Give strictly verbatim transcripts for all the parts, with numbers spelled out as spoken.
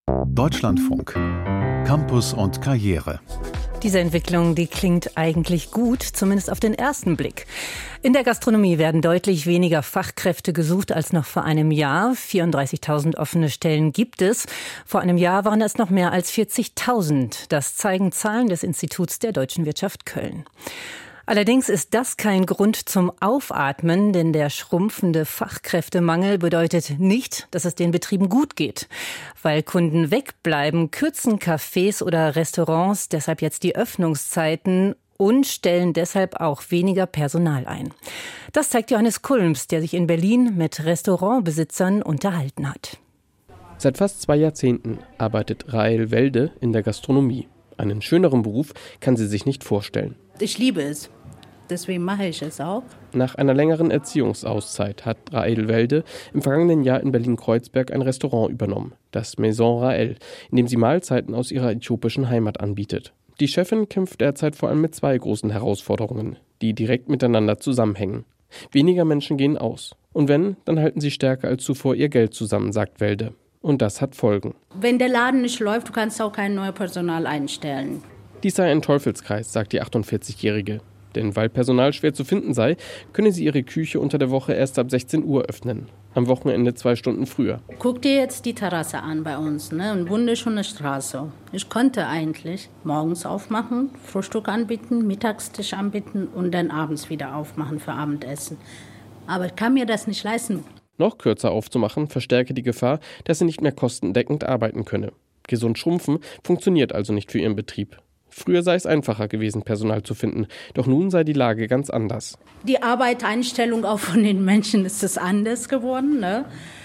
Deutschlandfunk. Campus und Karriere. Diese Entwicklung, die klingt eigentlich gut, zumindest auf den ersten Blick. In der Gastronomie werden deutlich weniger Fachkräfte gesucht als noch vor einem Jahr. vierunddreißigtausend offene Stellen gibt es. Vor einem Jahr waren es noch mehr als vierzigtausend. Das zeigen Zahlen des Instituts der deutschen Wirtschaft Köln. Allerdings ist das kein Grund zum Aufatmen, denn der schrumpfende Fachkräftemangel bedeutet nicht, dass es den Betrieben gut geht. Weil Kunden wegbleiben, kürzen Cafés oder Restaurants deshalb jetzt die Öffnungszeiten und stellen deshalb auch weniger Personal ein. Das zeigt Johannes Kulms, der sich in Berlin mit Restaurantbesitzern unterhalten hat. Seit fast zwei Jahrzehnten arbeitet Rahel Welde in der Gastronomie. Einen schöneren Beruf kann sie sich nicht vorstellen. Ich liebe es. Deswegen mache ich es auch. Nach einer längeren Erziehungsauszeit hat Rahel Welde im vergangenen Jahr in Berlin-Kreuzberg ein Restaurant übernommen, das Maison Rahel, in dem sie Mahlzeiten aus ihrer äthiopischen Heimat anbietet. Die Chefin kämpft derzeit vor allem mit zwei großen Herausforderungen, die direkt miteinander zusammenhängen. Weniger Menschen gehen aus. Und wenn, dann halten sie stärker als zuvor ihr Geld zusammen, sagt Welde. Und das hat Folgen. Wenn der Laden nicht läuft, du kannst auch kein neues Personal einstellen. Dies sei ein Teufelskreis, sagt die achtundvierzigjährige. Denn weil Personal schwer zu finden sei, könne sie ihre Küche unter der Woche erst ab sechzehn Uhr öffnen. Am Wochenende zwei Stunden früher. Guck dir jetzt die Terrasse an bei uns, ne? Eine wunderschöne Straße. Ich konnte eigentlich morgens aufmachen, Frühstück anbieten, Mittagstisch anbieten und dann abends wieder aufmachen für Abendessen. Aber ich kann mir das nicht leisten. Noch kürzer aufzumachen verstärke die Gefahr, dass sie nicht mehr kostendeckend arbeiten könne. Gesund schrumpfen funktioniert also nicht für ihren Betrieb. Früher sei es einfacher gewesen, Personal zu finden, doch nun sei die Lage ganz anders. Die Arbeitseinstellung auch von den Menschen ist es anders geworden. Ne?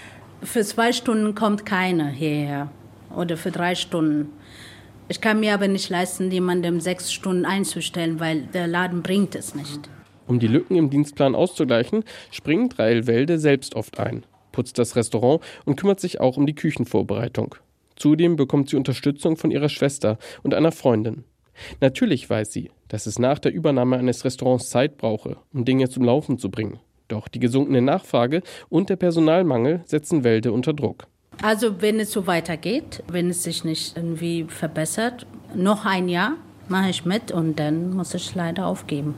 Für zwei Stunden kommt keiner hierher oder für drei Stunden. Ich kann mir aber nicht leisten, jemandem sechs Stunden einzustellen, weil der Laden bringt es nicht. Um die Lücken im Dienstplan auszugleichen, springt Rahel Welde selbst oft ein, putzt das Restaurant und kümmert sich auch um die Küchenvorbereitung. Zudem bekommt sie Unterstützung von ihrer Schwester und einer Freundin. Natürlich weiß sie, dass es nach der Übernahme eines Restaurants Zeit brauche, um Dinge zum Laufen zu bringen. Doch die gesunkene Nachfrage und der Personalmangel setzen Welde unter Druck. Also wenn es so weitergeht, wenn es sich nicht irgendwie verbessert, noch ein Jahr mache ich mit und dann muss ich leider aufgeben.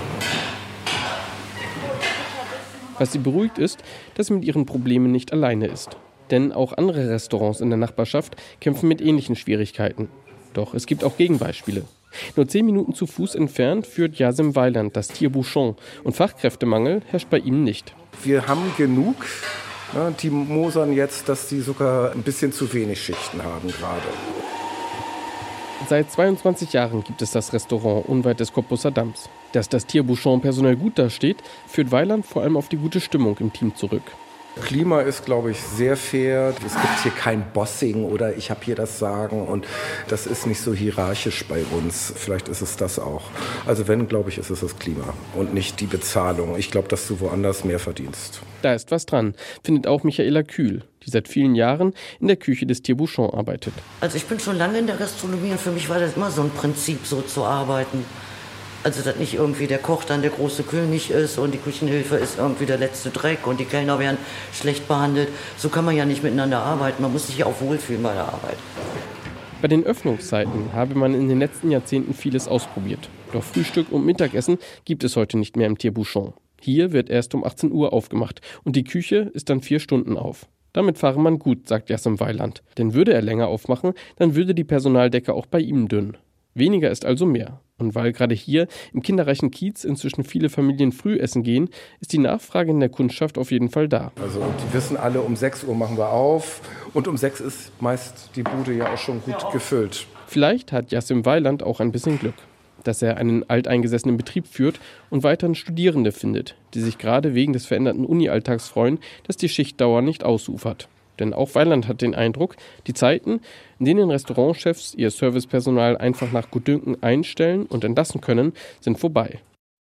Was sie beruhigt ist, dass sie mit ihren Problemen nicht alleine ist. Denn auch andere Restaurants in der Nachbarschaft kämpfen mit ähnlichen Schwierigkeiten. Doch es gibt auch Gegenbeispiele. Nur zehn Minuten zu Fuß entfernt führt Yasim Weiland das Tire Bouchon und Fachkräftemangel herrscht bei ihm nicht. Wir haben genug. Ja, die mosern jetzt, dass die sogar ein bisschen zu wenig Schichten haben gerade. Seit zweiundzwanzig Jahren gibt es das Restaurant unweit des Cottbuser Damms. Dass das Tire Bouchon personell gut dasteht, führt Weiland vor allem auf die gute Stimmung im Team zurück. Klima ist, glaube ich, sehr fair. Es gibt hier kein Bossing oder ich habe hier das Sagen und das ist nicht so hierarchisch bei uns. Vielleicht ist es das auch. Also wenn, glaube ich, ist es das Klima und nicht die Bezahlung. Ich glaube, dass du woanders mehr verdienst. Da ist was dran, findet auch Michaela Kühl, die seit vielen Jahren in der Küche des Tire Bouchon arbeitet. Also ich bin schon lange in der Gastronomie und für mich war das immer so ein Prinzip, so zu arbeiten. Also, dass nicht irgendwie der Koch dann der große König ist und die Küchenhilfe ist irgendwie der letzte Dreck und die Kellner werden schlecht behandelt. So kann man ja nicht miteinander arbeiten. Man muss sich ja auch wohlfühlen bei der Arbeit. Bei den Öffnungszeiten habe man in den letzten Jahrzehnten vieles ausprobiert. Doch Frühstück und Mittagessen gibt es heute nicht mehr im Tire Bouchon. Hier wird erst um achtzehn Uhr aufgemacht und die Küche ist dann vier Stunden auf. Damit fahre man gut, sagt Yasim Weiland. Denn würde er länger aufmachen, dann würde die Personaldecke auch bei ihm dünn. Weniger ist also mehr. Und weil gerade hier im kinderreichen Kiez inzwischen viele Familien früh essen gehen, ist die Nachfrage in der Kundschaft auf jeden Fall da. Also die wissen alle, um sechs Uhr machen wir auf und um sechs ist meist die Bude ja auch schon gut gefüllt. Vielleicht hat Yasim Weiland auch ein bisschen Glück, dass er einen alteingesessenen Betrieb führt und weiterhin Studierende findet, die sich gerade wegen des veränderten Uni-Alltags freuen, dass die Schichtdauer nicht ausufert. Denn auch Weiland hat den Eindruck, die Zeiten, in denen Restaurantchefs ihr Servicepersonal einfach nach Gutdünken einstellen und entlassen können, sind vorbei.